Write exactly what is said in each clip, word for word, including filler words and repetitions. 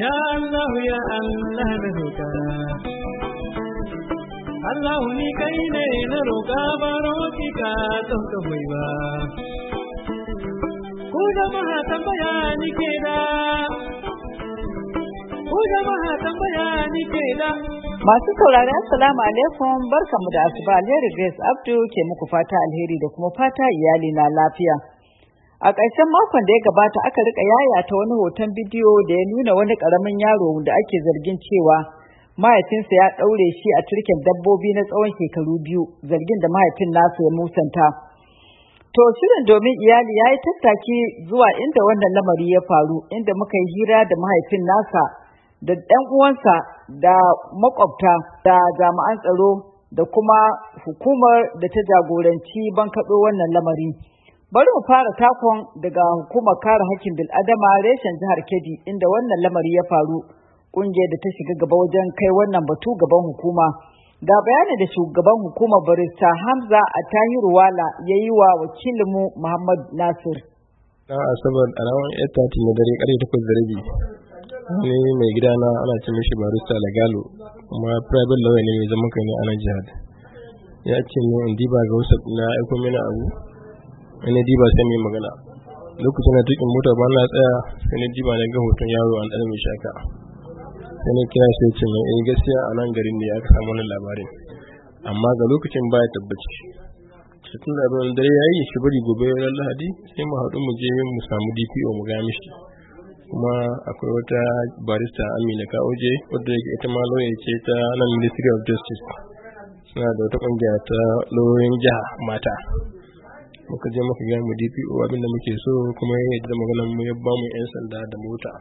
Ya Allah ya Allah na roƙa Allah ni kai ne na roƙa baro ki ka don ka hoyi ba ku jama'a tambaya ni ke da ku jama'a tambaya ni ke da. Masu saurari assalamu alaikum barkamu da asuba. Alheri Grace Abdu ke muku fata alheri da kuma fata iyali na lafiya. A ƙarshen makon da ya gabata aka rika yayata wani hoton bidiyo da ya nuna wani ƙaramin yaro da ake zargin cewa mahaifinsa ya ɗaure shi a turken dabbobi na tsawon shekaru biyu, zargin da mahaifin nasa ya musanta. To shirin domin iyali ya yi tattaki zuwa inda wannan lamari ya faru, inda muka yi hira da mahaifin nasa da ɗan uwansa da makwabta da jami'an tsaro da kuma hukumar da ta jagoranci bankaɗo wannan lamari. Bari mu fara takon daga hukumar kare hakkin bil'adama reshen jihar Kebbi inda wannan lamari ya faru, ƙungiyar da ta shiga gaba wajen kai wannan batu gaban hukuma. Ga bayani da shugaban hukumar barista Hamza Attahiru Wala ya yi wa wakilinmu Muhammad Nasir. Na asabar a ranar eight thirty na dare ƙarfe takwas da rabi. Ni mai gidana ana ce mishi barista Lagalo kuma private lawyer ne mai zaman kai ne a nan jihar. Ya ce ne in diba ga wasu na aiko mini abu. Wani diba sai mai magana. Lokacin da tukin mota ba na tsaya sai ni diba na ga hoton yaro an ɗan mai shaka. Sai ni kira sai ce mai eh gaskiya a nan garin ne aka samu wannan labarin. Amma ga lokacin baya tabbaci. Cikin da ruwan dare yayi shi bari gobe ran Lahadi sai mu haɗu mu je mu samu D P O mu ga mishi. Kuma akwai wata barista Amina Kaoje wadda yake ita ma lawyer ce ta nan Ministry of Justice. Suna da wata kungiya ta lauyoyin jiha mata. Muka je muka ga mu D P O abinda muke so kuma ya yi da maganar mu ya ba mu yan sanda da mota.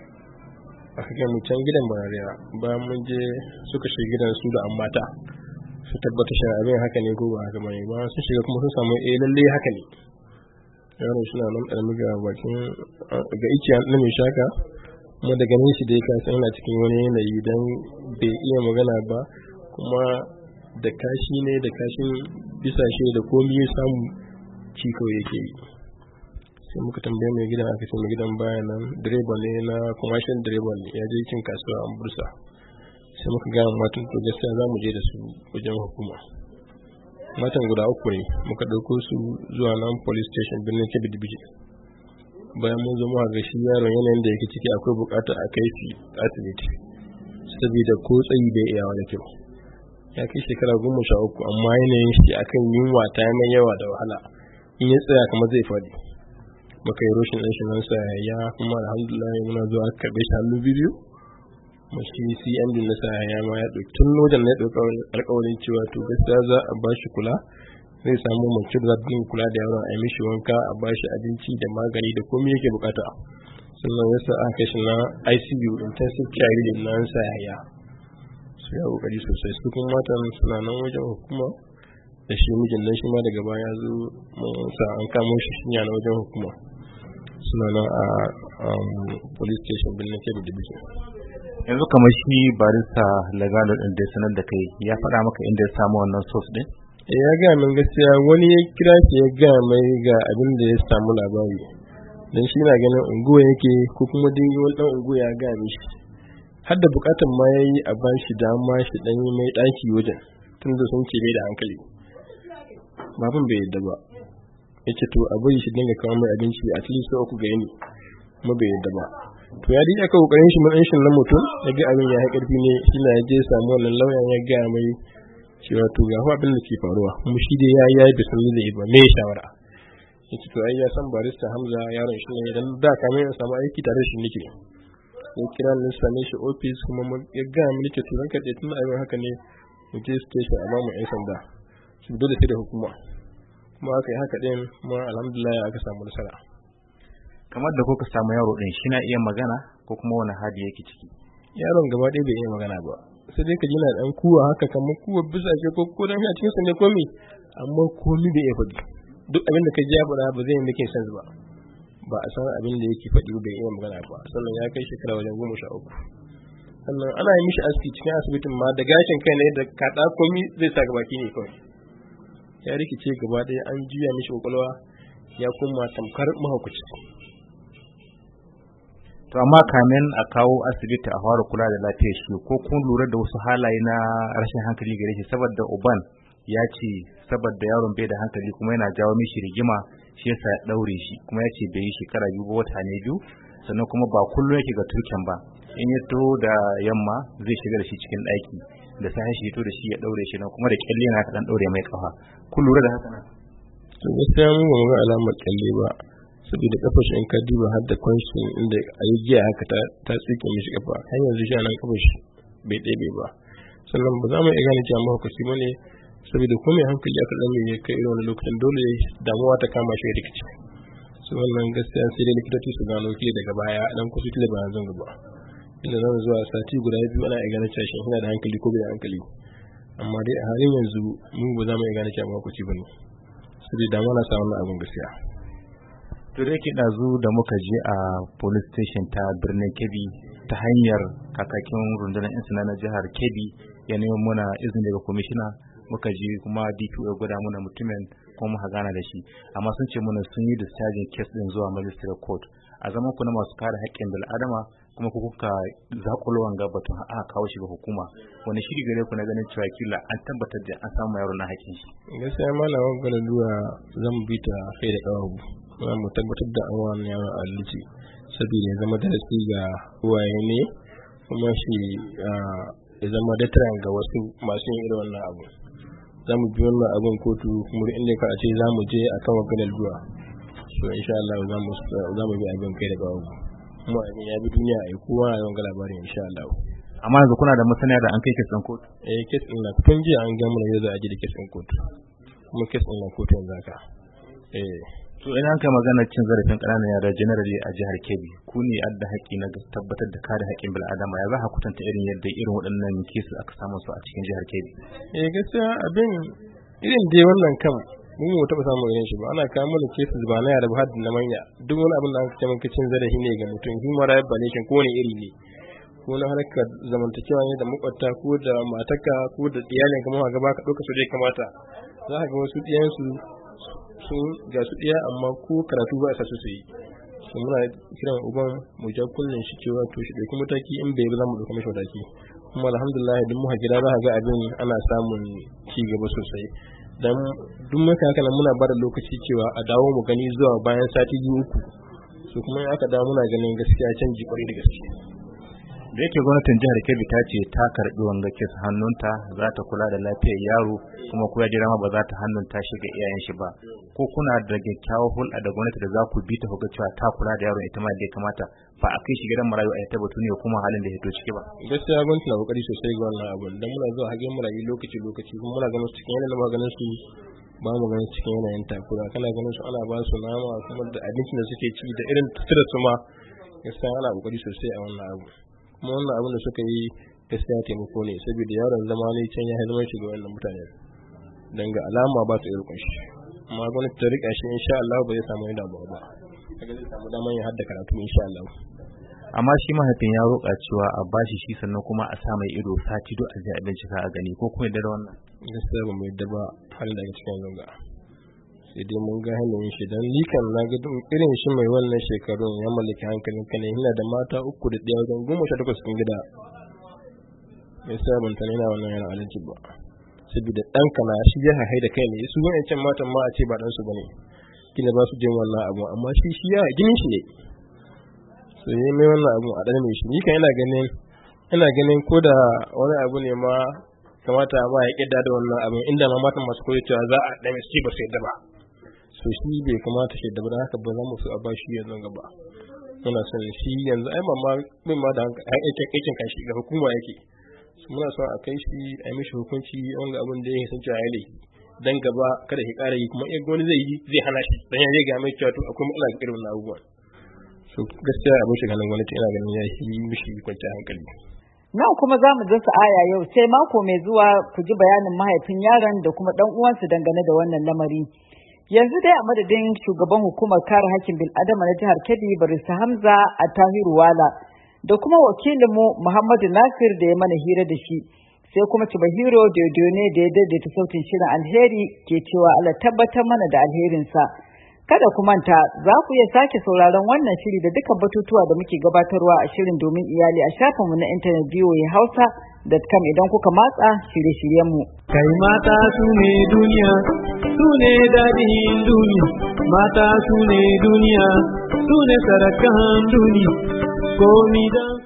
Aka ga mu can gidan barariya bayan mun je suka shiga gidan su da mata. Su tabbata shi abin haka ne ko ba haka bane ba sun shiga kuma sun samu eh lalle haka ne. Yaron suna nan ƙarami ga bakin ga ikiya na mai shaka kuma da ganin shi dai ka san yana cikin wani yanayi dan bai iya magana ba kuma da kashi ne da kashin bisa shi da komai ya samu ci kawai yake yi. Sai muka tambaye mai gidan aka ce mai gidan baya nan direba ne na commercial direba ne ya je cin kasuwa an bursa. Sai muka ga matan to gaskiya za mu je da su wajen hukuma. Matan guda uku ne muka ɗauko su zuwa nan police station birnin Kebbi Dibiji. Bayan mun zo muka ga shi yaron yanayin da yake ciki akwai bukata a kai shi asibiti saboda ko tsayi bai iya wani kyau. Ya kai shekara goma sha uku amma yanayin shi akan yunwa ta mai yawa da wahala in ya tsaya kamar zai faɗi. Muka yi roshin ɗan shi nan sa ya kuma alhamdulillah muna zuwa aka karɓe shi hannu biyu. Mashi C M D na sa ya ma ya ɗauki tun wajen na ya ɗauka alƙawarin cewa to gaskiya za a ba shi kula zai samu mace da za ta kula da yaron a yi mishi wanka a ba shi abinci da magani da komai yake bukata. Sannan yasa aka kai shi na I C U intensive care unit na sa ya su ya kokari sosai su kuma matan suna nan wajen hukuma da shi mijin nan shi ma daga baya zo mun sa an kamo shi shinya na wajen hukuma suna nan a police station birnin Kebbi Dibiji. Yanzu kamar shi barista Lagalo din da sanar da kai ya faɗa maka inda ya samu wannan source din? Eh ya ga min gaskiya wani ya kira shi ya ga mai ga abin da ya samu labari. Dan shi na ganin unguwa yake ko kuma dai wani dan unguwa ya ga mishi. Har da bukatun ma yayi a bashi dama shi dan yi mai daki wajen tunda sun ce bai da hankali. Babun bai yadda ba. Yace to a bari shi dinga kawo mai abinci at least uku ga yini. Mu bai yadda ba. To ya dai aka kokarin shi mun shin na mutum ya ga abin ya karfi ne shi na je samu wannan lauyan ya ga mai cewa to ga abin da ke faruwa mu shi dai yayi yayi bismillah da ba me shawara yace to ai ya san barista Hamza yaron shi ne dan da kamar ya samu aiki tare shi nake ya kira ni same shi office kuma ya ga mu nake to ranka dai tun abin haka ne mu je station a ba mu yan sanda su dole sai da hukuma kuma aka yi haka din kuma alhamdulillah aka samu nasara. Kamar da kuka samu yaro din shi na iya magana ko kuma wani hali yake ciki? Yaron gaba ɗaya bai iya magana ba sai dai ka ji na dan kuwa haka kamar kuwa bisa ke ko ko dan cikin sa ne komai amma komai bai iya faɗi duk abin da ka ji ya faɗa ba zai make sense ba ba a san abin da yake faɗi bai iya magana ba sannan ya kai shekara wajen goma sha uku sannan ana yi mishi aski cikin asibitin ma da gashin kai ne da kaɗa komai zai sa gabaki ne kawai ya rikice gaba ɗaya an juya mishi kwakwalwa ya koma tamkar mahaukaci. To To amma kamin a kawo asibiti a fara kula da lafiyar shi ko kun lura da wasu halaye na rashin hankali gare shi, saboda uban ya ce saboda yaron bai da hankali kuma yana jawo mishi rigima shi yasa ya daure shi, kuma ya ce bai yi shekara biyu ba wata ne biyu, sannan kuma ba kullum yake ga turken ba, in ya to da yamma zai shiga da shi cikin ɗaki da sai shi to da shi ya daure shi nan kuma da kyalle yana dan daure mai kafa. Kun lura da haka nan? To gaskiya mu ba mu ga alamar kyalle ba, saboda kafar shi in ka duba har da kwanshi inda a yi giya haka ta ta tsike mishi kafa, har yanzu shi nan kafar shi bai ɗebe ba. Sannan ba za mu iya gane cewa mahaukaci ba ne, saboda ko mai hankali aka ɗan mai kai irin wani lokacin dole damuwa ta kama shi rikici. Su wannan gaskiya sai dai likitoci su gano kila daga baya dan kusa kila ba zan gaba. Inda nan zuwa sati guda biyu ana iya gane cewa shi yana da hankali ko bai da hankali. Amma dai a halin yanzu mu ba za mu iya gane cewa mahaukaci ba ne, saboda damuwa na sa wannan abin gaskiya. To da yake ɗazu da muka je a police station ta birnin Kebbi ta hanyar kakakin rundunar 'yan sanda na jihar Kebbi ya nemo muna izini daga kwamishina, muka je kuma D P O ya gwada muna mutumin kuma muka gana da shi, amma sun ce muna sun yi discharging case din zuwa magistrate court. A zaman ku na masu kare haƙƙin bil'adama kuma ku kuka zakulo wanga batun aka kawo shi ga hukuma, wani shiri gare ku na ganin cewa kila an tabbatar da an samu yaro na haƙƙin shi? Gaskiya malamin gwada duwa zan bi ta kai da kawo za mu tabbatar da an wani yaron alici saboda ya zama darasi ga uwaye ne, kuma shi ya zama dataran ga wasu masu yin irin wannan abu. Za mu bi wannan abin kotu kuma inda ka ce za mu je a kan maganar duwa, so insha Allah za mu bi abin kai da kawo kuma abin ya bi duniya a yi kowa a yawan labarin insha Allah. Amma yanzu kuna da masaniya da an kai kesin kotu? Eh, kesin na tun jiya an gama yau za a ji da kesin kotu, kuma kesin na kotu yanzu haka. Eh. To ina ka magana cin zarafin ƙananan yara generally a jihar Kebbi, ku ne adda haƙƙi na tabbatar da kare haƙƙin bil'adama, ya za ka kwatanta irin yadda irin waɗannan kesu aka samu su a cikin jihar Kebbi? Eh gaskiya abin irin dai wannan kam mun mu taɓa samun irin shi ba, ana kawo mana kesu ba na yara ba har da na manya, duk wani abin da aka ce maka cin zarafi ne ga mutum, human rights violation ko wani iri ne, ko na harkar zamantakewa ne da makwabta ko da matarka ko da iyalin kamar ka gaba ka ɗauka su dai kamata, za ka ga wasu ɗiyansu sun ga su ɗaya amma ko karatu ba sa su yi. So muna kiran uban mu ja kullun shi cewa to shi ɗauki mataki, in bai za mu ɗauka mashi mataki. Kuma alhamdulillah duk muka gida za ka ga abin ana samun ci gaba sosai. Dan duk muka haka nan muna bada lokaci cewa a dawo mu gani zuwa bayan sati biyu uku. So kuma in aka dawo muna ganin gaskiya canji kwarai da gaske. Da yake gwamnatin jihar Kebbi ta ce ta karbi wanga kes hannunta, za ta kula da lafiyar yaro kuma ko ya jira ma ba za ta hannunta shi ga iyayen shi ba, ko kuna da kyakkyawar hulɗa da gwamnati da za ku bi ta ga cewa ta kula da yaron ita ma da ya kamata, ba a kai shi gidan marayu a ta batu ne kuma halin da ya fito ciki ba? Gaskiya gwamnati na kokari sosai ga wannan abun, dan muna zuwa hagen marayu lokaci lokaci kuma muna ganin su cikin yanayin maganin su ba mu ganin cikin yanayin takura, kana ganin su ana ba su nama kuma da abincin da suke ci da irin tutura su ma, gaskiya ana kokari sosai a wannan abu. Kuma wannan abin da suka yi gaskiya taimako ne, saboda yaron zama ne can ya zama shi ga wannan mutane, dan ga alama ba su irkon shi, amma gwamnati ta rika shi insha Allah ba zai samu yadda ba ba kaga zai samu daman ya hadda karatu insha Allah. Amma shi mahaifin ya roƙa cewa a bashi shi sannan kuma a sa mai ido sati duk a ji a bincika a gani, ko kuma yadda da wannan? Gaskiya ba mu yadda ba halin da ake cikin zanga, sai dai mun ga hanyar shi dan likan na ga irin shi mai wannan shekarun ya mallaki hankalin ka ne, yana da mata uku da ɗaya wajen goma sha takwas cikin gida, mai sa ban tana yana wannan yana alaji ba, saboda ɗanka na shi ya haihai da kai ne, su wa'ancan matan ma a ce ba ɗansu ba ne, kila ba su jin wannan abu, amma shi shi ya ginin shi ne, so yi mai wannan abu a ɗan mai shi. Ni kan yana ganin ina ganin ko da wani abu ne ma kamata ba ya ƙidda da wannan abin, inda ma matan masu koyo cewa za a ɗan shi ba su yadda ba, so shi bai kamata shi da ba, haka ba za mu so a ba shi yanzu gaba. Muna son shi yanzu ai mamma bin ma da aikin aikin kashi ga hukuma yake, muna son a kai shi a yi mishi hukunci wanga abin da ya san cewa ya laifi, dan gaba kada shi ƙara yi, kuma in wani zai yi zai hana shi, dan ya ga mai cewa to akwai matsala ga irin wannan abubuwan. So gaskiya abin shi ganin gwamnati ina ganin ya yi mishi kwanciyar hankali. Nan kuma za mu dasa aya yau, sai mako mai zuwa ku ji bayanin mahaifin yaron da kuma ɗan uwansa dangane da wannan lamari. Yanzu dai a madadin shugaban hukumar kare hakkin bil'adama na jihar Kebbi Barista Hamza Attahiru Wala da kuma wakilinmu Muhammadu Nasir da ya mana hira da shi, sai kuma Chibahiro Diodone da ya daidaita sautin shirin, alheri ke cewa Allah tabbatar mana da alherinsa. Kada ku manta za ku iya sake sauraron wannan shiri da dukkan batutuwa da muke gabatarwa a shirin domin iyali a shafinmu na intanet v o a hausa dot com idan kuka matsa shirye-shiryenmu. Kai mata su ne duniya, su ne daɗin duniya, mata su ne duniya, su ne sarakan duniya, komi da